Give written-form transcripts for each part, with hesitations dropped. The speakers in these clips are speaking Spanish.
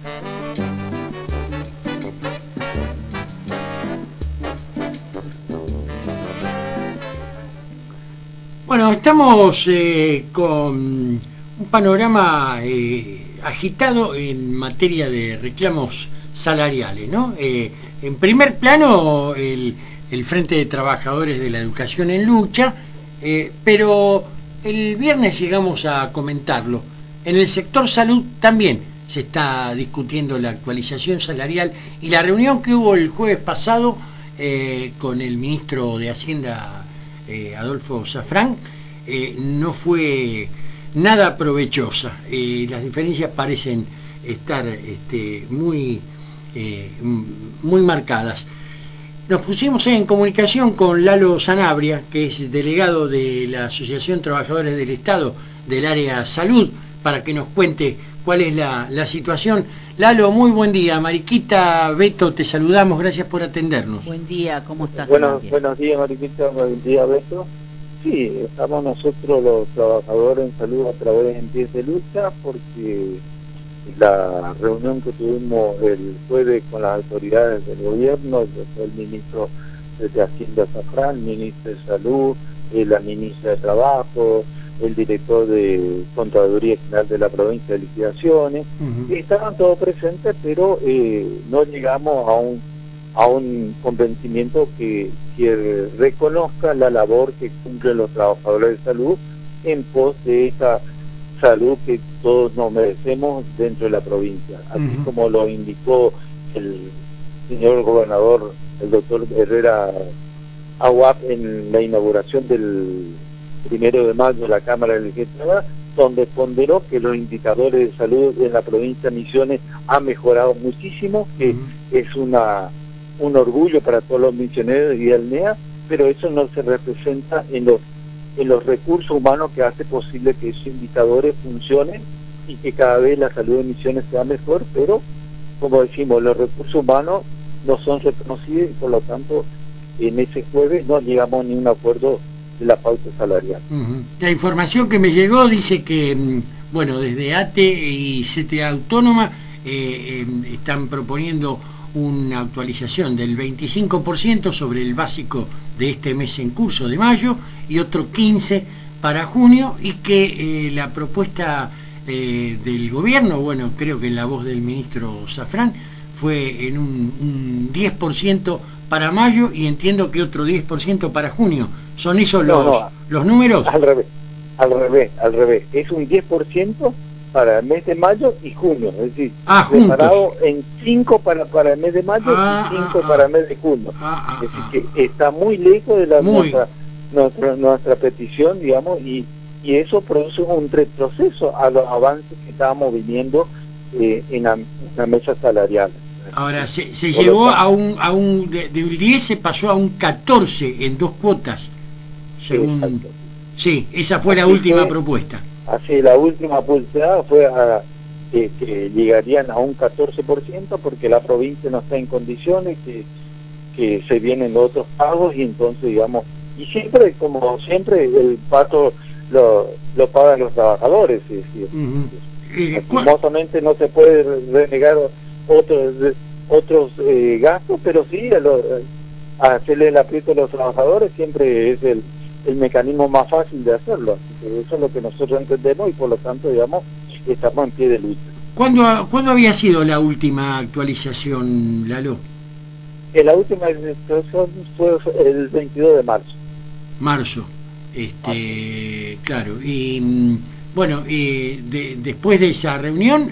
Bueno, estamos con un panorama agitado en materia de reclamos salariales, ¿no? En primer plano, el Frente de Trabajadores de la Educación en lucha, pero el viernes llegamos a comentarlo. En el sector salud también se está discutiendo la actualización salarial y la reunión que hubo el jueves pasado con el ministro de Hacienda, Adolfo Safrán, no fue nada provechosa. Las diferencias parecen estar muy marcadas. Nos pusimos en comunicación con Lalo Sanabria, que es delegado de la Asociación Trabajadores del Estado del área salud, para que nos cuente cuál es la situación. Lalo, muy buen día. Mariquita, Beto, te saludamos, gracias por atendernos. Buen día, ¿cómo estás? Buenos días, Mariquita, buen día, Beto. Sí, estamos nosotros los trabajadores en salud a través de Pies de Lucha, porque la reunión que tuvimos el jueves con las autoridades del gobierno, el ministro de Hacienda Safrán, el ministro de Salud, la ministra de Trabajo, el director de Contraloría General de la Provincia de Liquidaciones, estaban todos presentes, pero no llegamos a un convencimiento que reconozca la labor que cumplen los trabajadores de salud en pos de esta salud que todos nos merecemos dentro de la provincia, así como lo indicó el señor gobernador, el doctor Herrera Aguap, en la inauguración del 1 de mayo de la Cámara Legislativa, donde ponderó que los indicadores de salud en la provincia de Misiones han mejorado muchísimo, que es un orgullo para todos los misioneros y el NEA, pero eso no se representa en los recursos humanos que hace posible que esos indicadores funcionen y que cada vez la salud de Misiones sea mejor, pero como decimos, los recursos humanos no son reconocidos y por lo tanto en ese jueves no llegamos a ningún acuerdo de la pauta salarial. La información que me llegó dice que, bueno, desde ATE y CTA Autónoma están proponiendo una actualización del 25% sobre el básico de este mes en curso de mayo y otro 15% para junio, y que la propuesta del gobierno, bueno, creo que en la voz del ministro Safrán, fue en un 10% para mayo y entiendo que otro 10% para junio. ¿Son esos los números? Al revés. Es un 10% para el mes de mayo y junio, es decir, separado en 5 para el mes de mayo y 5 para el mes de junio. Es decir, que está muy lejos de nuestra petición, digamos, y eso produce un retroceso a los avances que estábamos viviendo en la mesa salarial. Ahora, se llegó de un 10 se pasó a un 14 en 2 cuotas, según... Sí, esa fue la última propuesta. Así, la última pulsada fue que llegarían a un 14%, porque la provincia no está en condiciones, que se vienen otros pagos, y entonces, digamos, y siempre, como siempre, el pato lo pagan los trabajadores, es decir, lastimosamente no se puede renegar otros gastos, pero sí, hacerle el aprieto a los trabajadores siempre es el mecanismo más fácil de hacerlo. Así que eso es lo que nosotros entendemos y por lo tanto, digamos, estamos en pie de lucha. ¿Cuándo había sido la última actualización, Lalo? La última actualización fue el 22 de marzo. Marzo, claro. Y bueno, después de esa reunión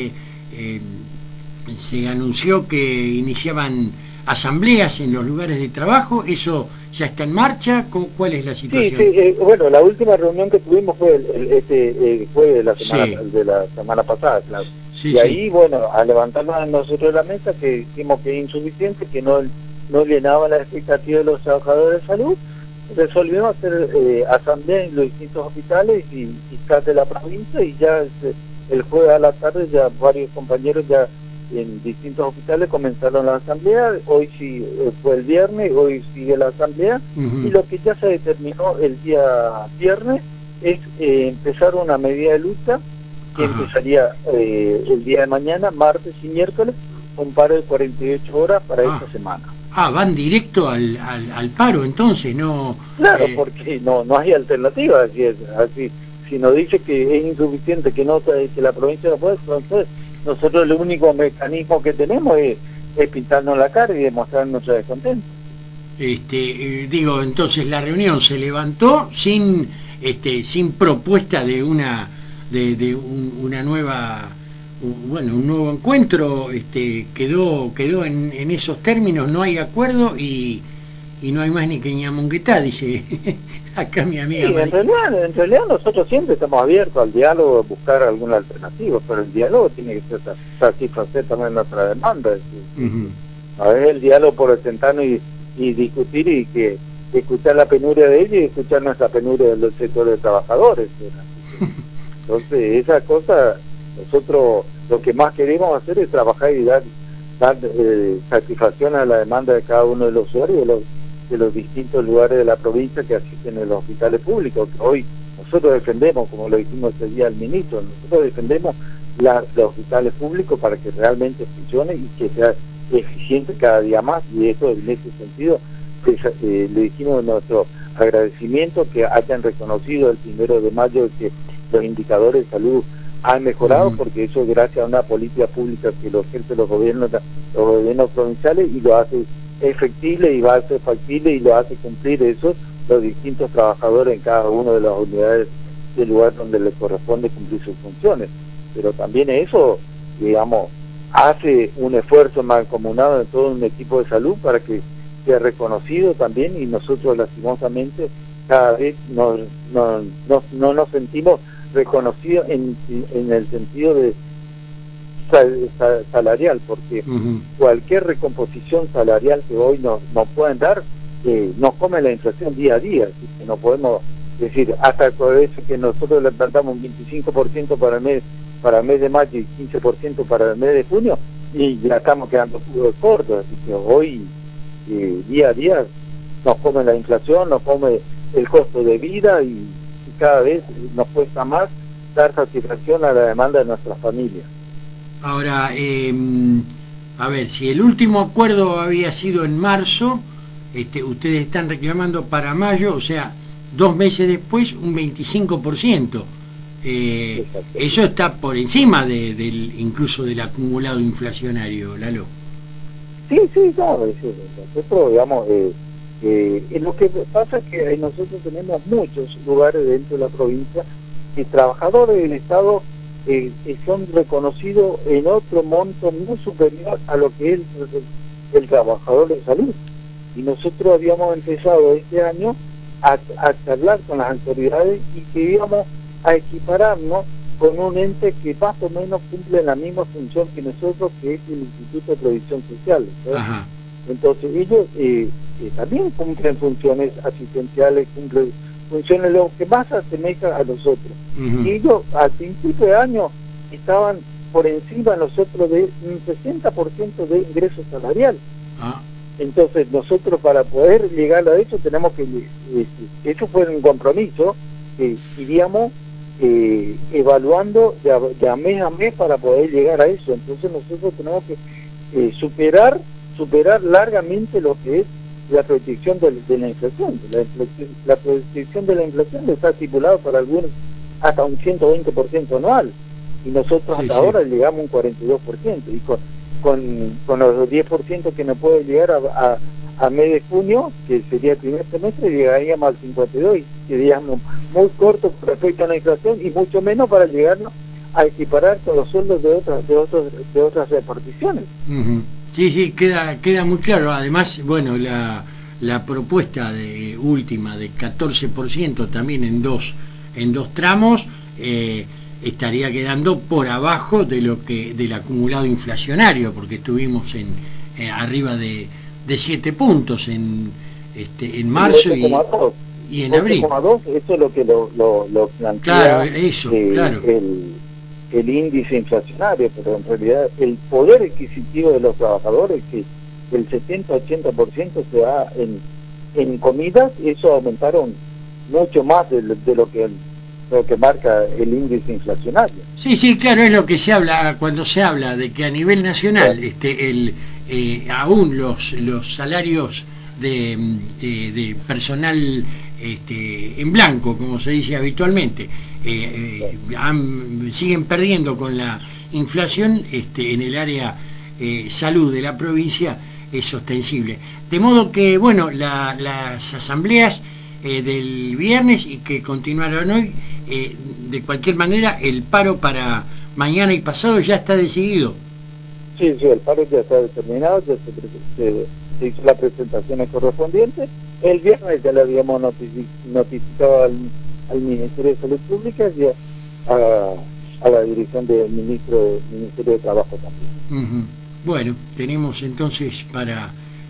se anunció que iniciaban asambleas en los lugares de trabajo. ¿Eso ya está en marcha? ¿Cuál es la situación? Sí, bueno, la última reunión que tuvimos fue fue de la semana pasada, claro. Y ahí, bueno, al levantarnos a nosotros de la mesa, que dijimos que es insuficiente, que no llenaba las expectativas de los trabajadores de salud, resolvimos hacer asambleas en los distintos hospitales y CAT de la provincia, y ya el jueves a la tarde ya varios compañeros ya en distintos hospitales comenzaron la asamblea. Hoy sí fue el viernes, hoy sigue la asamblea, y lo que ya se determinó el día viernes es empezar una medida de lucha que empezaría el día de mañana, martes y miércoles, un paro de 48 horas para esta semana. Van directo al paro, entonces, no... Claro, porque no hay alternativa, así. Si nos dice que es insuficiente, que la provincia no puede, entonces nosotros el único mecanismo que tenemos es pintarnos la cara y demostrar nuestro descontento. Digo, entonces la reunión se levantó sin propuesta de una nueva, un nuevo encuentro, quedó en esos términos, no hay acuerdo y no hay más ni que ñamunguetá, dice acá mi amiga. Sí, en realidad nosotros siempre estamos abiertos al diálogo, a buscar alguna alternativa, pero el diálogo tiene que satisfacer también nuestra demanda. A ver, el diálogo por sentarnos y discutir y que escuchar la penuria de ellos y escuchar nuestra penuria de los sectores trabajadores. Entonces, esa cosa, nosotros lo que más queremos hacer es trabajar y dar satisfacción a la demanda de cada uno de los usuarios de los distintos lugares de la provincia que asisten en los hospitales públicos, que hoy nosotros defendemos, como lo dijimos ese día al ministro, nosotros defendemos los hospitales públicos para que realmente funcione y que sea eficiente cada día más, y eso en ese sentido le dijimos nuestro agradecimiento que hayan reconocido el 1 de mayo que los indicadores de salud han mejorado, porque eso es gracias a una política pública que lo ejercen los gobiernos provinciales y lo hace efectible y va a ser factible y lo hace cumplir eso los distintos trabajadores en cada una de las unidades del lugar donde les corresponde cumplir sus funciones. Pero también eso, digamos, hace un esfuerzo mancomunado en todo un equipo de salud para que sea reconocido también, y nosotros lastimosamente cada vez no nos sentimos reconocidos en el sentido de salarial, porque cualquier recomposición salarial que hoy nos pueden dar nos come la inflación día a día, así que no podemos decir hasta eso que nosotros le plantamos un 25% para el mes de mayo y 15% para el mes de junio y ya estamos quedando cortos, así que hoy día a día nos come la inflación, nos come el costo de vida y cada vez nos cuesta más dar satisfacción a la demanda de nuestras familias. Ahora, a ver, si el último acuerdo había sido en marzo, ustedes están reclamando para mayo, o sea, 2 meses después, un 25%. Eso está por encima incluso del acumulado inflacionario, Lalo. Sí, claro, nosotros, digamos, lo que pasa es que nosotros tenemos muchos lugares dentro de la provincia y trabajadores del Estado son reconocidos en otro monto muy superior a lo que es el trabajador de salud. Y nosotros habíamos empezado este año a charlar con las autoridades y que íbamos a equipararnos con un ente que más o menos cumple la misma función que nosotros, que es el Instituto de Previsión Social. Entonces ellos también cumplen funciones asistenciales, cumplen funciones lo que más asemeja a nosotros. Y ellos al principio de año estaban por encima de nosotros de un 60% de ingreso salarial. Entonces nosotros para poder llegar a eso tenemos que, eso fue un compromiso que iríamos evaluando de mes a mes para poder llegar a eso. Entonces nosotros tenemos que superar largamente lo que es la proyección de la inflación. La proyección de la inflación está estipulado para algunos hasta un 120% anual, y nosotros hasta ahora llegamos a un 42%, y con los 10% que nos puede llegar a mes de junio, que sería el primer semestre, llegaríamos al 52%, y seríamos muy cortos con respecto a la inflación y mucho menos para llegarnos a equiparar con los sueldos de otras reparticiones. Sí, queda muy claro. Además, bueno, la propuesta última de 14% también en dos tramos estaría quedando por abajo de del acumulado inflacionario, porque estuvimos arriba de 7 puntos en marzo y en abril. 8,2, eso es lo que lo plantea, claro, eso, claro. El índice inflacionario, pero en realidad el poder adquisitivo de los trabajadores, que el 70-80% se da en comidas, eso aumentaron mucho más de lo que lo que marca el índice inflacionario. Sí, sí, claro, es lo que se habla cuando se habla de que a nivel nacional aún los salarios de personal en blanco, como se dice habitualmente, siguen perdiendo con la inflación en el área salud de la provincia, es ostensible. De modo que, bueno, las asambleas del viernes y que continuaron hoy, de cualquier manera el paro para mañana y pasado ya está decidido. Sí, sí, el paro ya está determinado, ya se hizo la presentación correspondiente. El viernes ya le habíamos notificado al Ministerio de Salud Pública y a la dirección del Ministerio de Trabajo también. Bueno, tenemos entonces para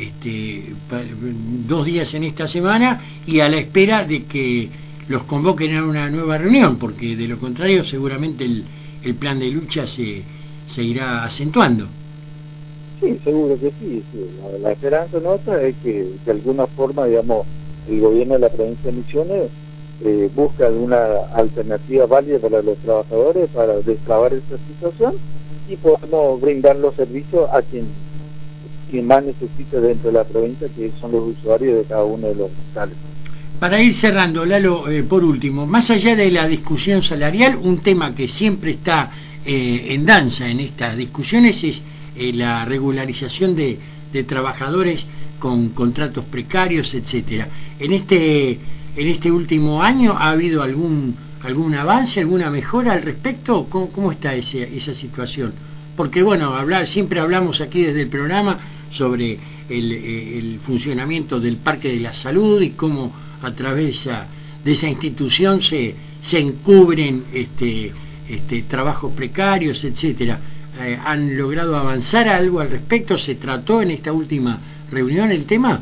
2 días en esta semana y a la espera de que los convoquen a una nueva reunión, porque de lo contrario seguramente el plan de lucha se irá acentuando. Sí, seguro que sí. La esperanza nuestra es que de alguna forma, digamos, el gobierno de la provincia de Misiones busca una alternativa válida para los trabajadores para destrabar esta situación y podamos brindar los servicios a quien más necesita dentro de la provincia, que son los usuarios de cada uno de los hospitales. Para ir cerrando, Lalo, por último, más allá de la discusión salarial, un tema que siempre está en danza en estas discusiones es la regularización de trabajadores con contratos precarios, etcétera. En este último año ha habido algún avance, alguna mejora al respecto. ¿Cómo está esa situación? Porque bueno, siempre hablamos aquí desde el programa sobre el funcionamiento del Parque de la Salud y cómo a través de esa institución se encubren trabajos precarios, etcétera. ¿Han logrado avanzar algo al respecto? ¿Se trató en esta última reunión el tema?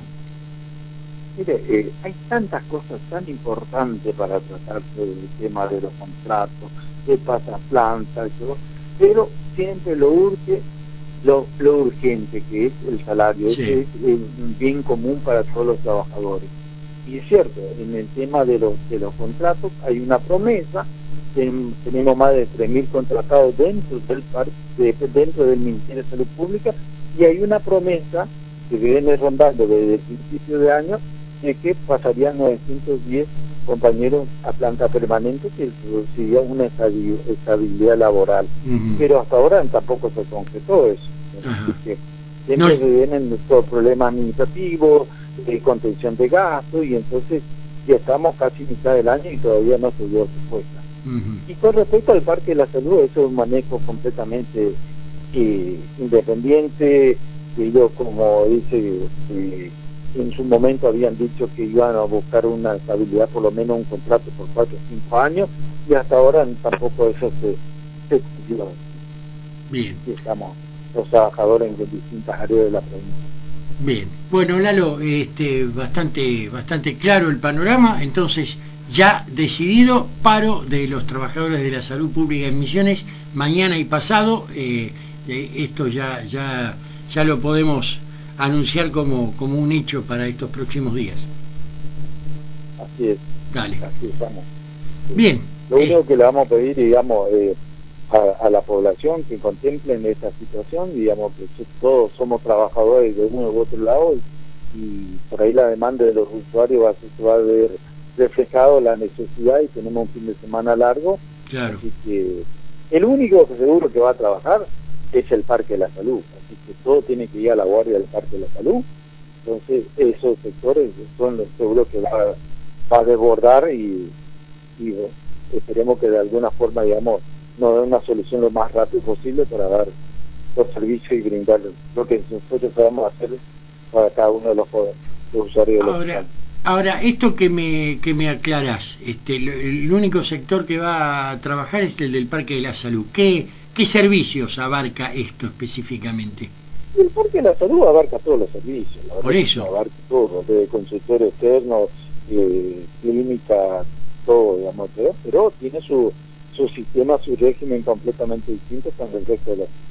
Mire, hay tantas cosas tan importantes para tratarse del tema de los contratos, de pasaplantas, pero siempre lo urgente, que es el salario, sí. Es un bien común para todos los trabajadores. Y es cierto, en el tema de los contratos hay una promesa, tenemos más de 3.000 contratados dentro del Ministerio de Salud Pública, y hay una promesa que viene rondando desde el principio de año, de que pasarían 910 compañeros a planta permanente, que sería una estabilidad laboral. Pero hasta ahora tampoco se concretó eso. Siempre se vienen todos problemas administrativos, contención de gastos, y entonces ya estamos casi mitad del año y todavía no se dio respuesta. Y con respecto al Parque de la Salud, eso es un manejo completamente independiente. Ellos, como dice, en su momento habían dicho que iban a buscar una estabilidad, por lo menos un contrato por 4 o 5 años, y hasta ahora tampoco eso se cumplió. Bien. Y estamos los trabajadores en distintas áreas de la provincia. Bien, bueno, Lalo, bastante claro el panorama. Entonces, ya decidido, paro de los trabajadores de la salud pública en Misiones mañana y pasado. Esto ya lo podemos anunciar como un hecho para estos próximos días. Así es. Dale. Así estamos. Bien. Lo único que le vamos a pedir, digamos, a la población que contemplen esta situación, digamos que todos somos trabajadores de uno u otro lado, y por ahí la demanda de los usuarios se va a ver reflejado la necesidad, y tenemos un fin de semana largo. Claro. Así que el único que seguro que va a trabajar es el Parque de la Salud, así que todo tiene que ir a la guardia del Parque de la Salud. Entonces esos sectores son los seguros que va a desbordar, y esperemos que de alguna forma, digamos, nos den una solución lo más rápido posible para dar los servicios y brindar lo que nosotros podamos hacer para cada uno de los usuarios de los hospitales. Ahora, esto que me aclarás, el único sector que va a trabajar es el del Parque de la Salud. ¿Qué servicios abarca esto específicamente? El Parque de la Salud abarca todos los servicios. Por eso. Abarca todo, desde consultorio externo, clínica, todo, digamos, pero tiene su sistema, su régimen completamente distinto con el resto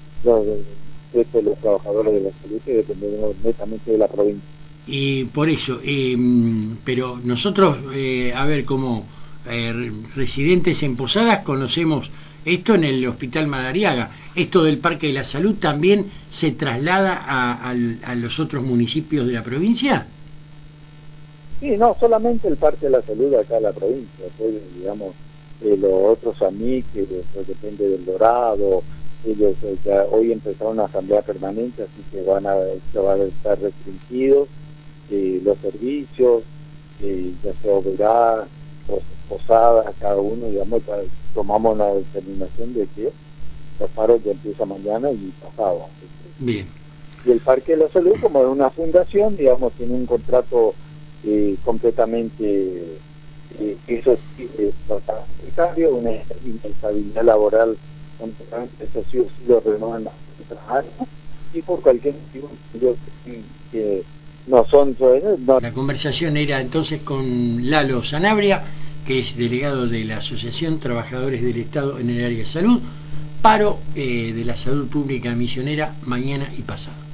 de los trabajadores de la salud, que dependemos netamente de la provincia. Y por eso, pero nosotros, a ver, como residentes en Posadas conocemos esto en el Hospital Madariaga. Esto del Parque de la Salud también se traslada a los otros municipios de la provincia. Sí, no, solamente el Parque de la Salud acá en la provincia, pues, digamos, los otros AMIC, que pues, depende del Dorado, ellos ya hoy empezaron una asamblea permanente, así que van a estar restringidos los servicios, ya se verá, Posadas, cada uno, digamos, tomamos la determinación de que los paros ya empiezan mañana y pasado. Bien. Y el Parque de la Salud, como es una fundación, digamos, tiene un contrato completamente, eso sí, precario, una inestabilidad laboral completamente, eso sí lo renuevan las áreas, y por cualquier motivo que no son, no. La conversación era entonces con Lalo Sanabria, que es delegado de la Asociación Trabajadores del Estado en el área de salud, paro de la salud pública misionera mañana y pasado.